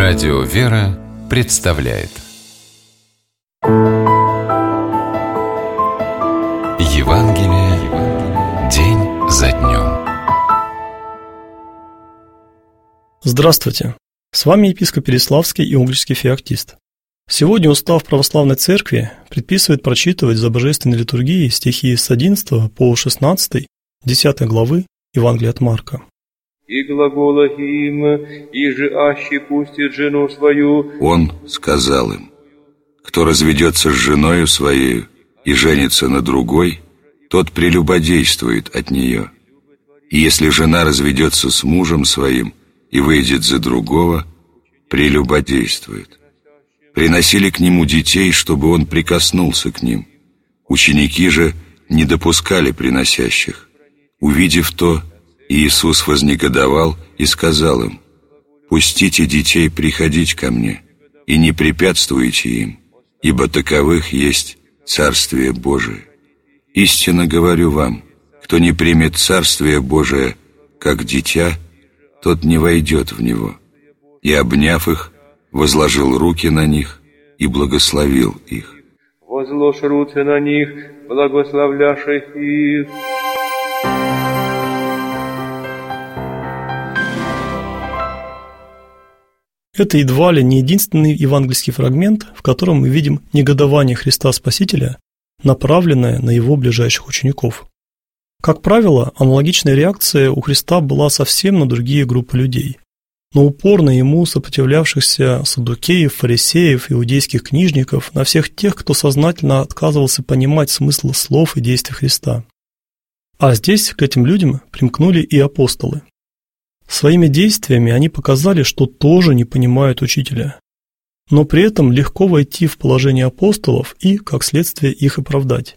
Радио «Вера» представляет Евангелие день за днем. Здравствуйте! С вами епископ Переславский и Угличский феоктист. Сегодня устав православной церкви предписывает прочитывать за божественной литургией стихи с 11 по 16, 10 главы Евангелия от Марка. «И глагола им, иже аще пустит жену свою». Он сказал им: «Кто разведется с женою своей и женится на другой, тот прелюбодействует от нее. И если жена разведется с мужем своим и выйдет за другого, прелюбодействует». Приносили к нему детей, чтобы он прикоснулся к ним. Ученики же не допускали приносящих. Увидев то, Иисус вознегодовал и сказал им: «Пустите детей приходить ко мне, и не препятствуйте им, ибо таковых есть Царствие Божие. Истинно говорю вам, кто не примет Царствие Божие как дитя, тот не войдет в него». И, обняв их, возложил руки на них и благословил их. «Возложь руки на них, благословляши их». Это едва ли не единственный евангельский фрагмент, в котором мы видим негодование Христа Спасителя, направленное на его ближайших учеников. Как правило, аналогичная реакция у Христа была совсем на другие группы людей. Но упорно ему сопротивлявшихся саддукеев, фарисеев, иудейских книжников, на всех тех, кто сознательно отказывался понимать смысл слов и действий Христа. А здесь к этим людям примкнули и апостолы. Своими действиями они показали, что тоже не понимают учителя. Но при этом легко войти в положение апостолов и, как следствие, их оправдать.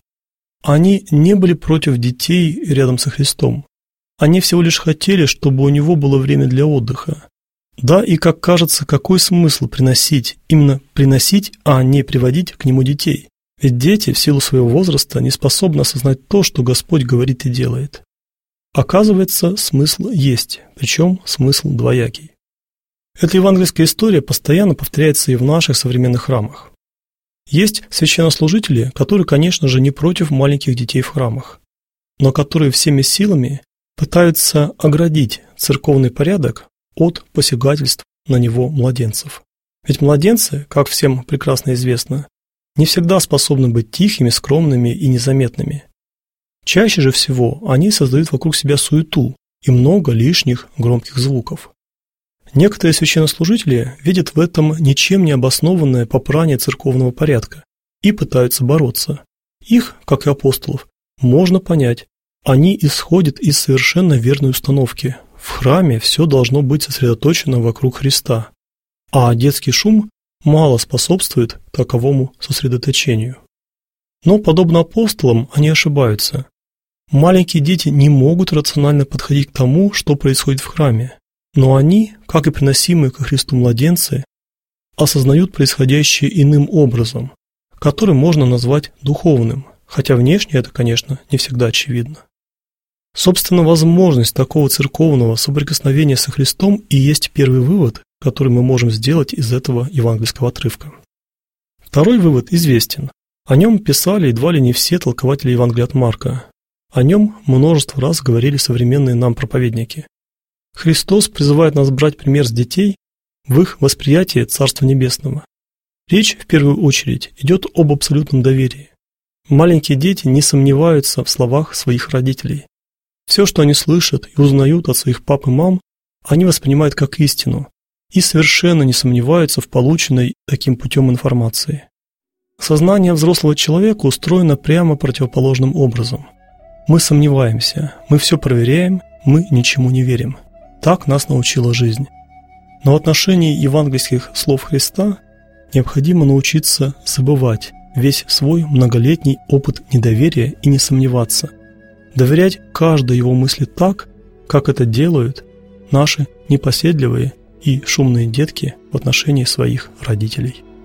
Они не были против детей рядом со Христом. Они всего лишь хотели, чтобы у него было время для отдыха. Да, и, как кажется, какой смысл приносить, именно приносить, а не приводить к нему детей? Ведь дети в силу своего возраста не способны осознать то, что Господь говорит и делает. Оказывается, смысл есть, причем смысл двоякий. Эта евангельская история постоянно повторяется и в наших современных храмах. Есть священнослужители, которые, конечно же, не против маленьких детей в храмах, но которые всеми силами пытаются оградить церковный порядок от посягательств на него младенцев. Ведь младенцы, как всем прекрасно известно, не всегда способны быть тихими, скромными и незаметными. Чаще же всего они создают вокруг себя суету и много лишних громких звуков. Некоторые священнослужители видят в этом ничем не обоснованное попрание церковного порядка и пытаются бороться. Их, как и апостолов, можно понять. Они исходят из совершенно верной установки. В храме все должно быть сосредоточено вокруг Христа, а детский шум мало способствует таковому сосредоточению. Но, подобно апостолам, они ошибаются. Маленькие дети не могут рационально подходить к тому, что происходит в храме, но они, как и приносимые ко Христу младенцы, осознают происходящее иным образом, который можно назвать духовным, хотя внешне это, конечно, не всегда очевидно. Собственно, возможность такого церковного соприкосновения со Христом и есть первый вывод, который мы можем сделать из этого евангельского отрывка. Второй вывод известен. О нем писали едва ли не все толкователи Евангелия от Марка. О нем множество раз говорили современные нам проповедники. Христос призывает нас брать пример с детей в их восприятии Царства Небесного. Речь, в первую очередь, идет об абсолютном доверии. Маленькие дети не сомневаются в словах своих родителей. Все, что они слышат и узнают от своих пап и мам, они воспринимают как истину и совершенно не сомневаются в полученной таким путем информации. Сознание взрослого человека устроено прямо противоположным образом. Мы сомневаемся, мы все проверяем, мы ничему не верим. Так нас научила жизнь. Но в отношении евангельских слов Христа необходимо научиться забывать весь свой многолетний опыт недоверия и не сомневаться. Доверять каждой его мысли так, как это делают наши непоседливые и шумные детки в отношении своих родителей.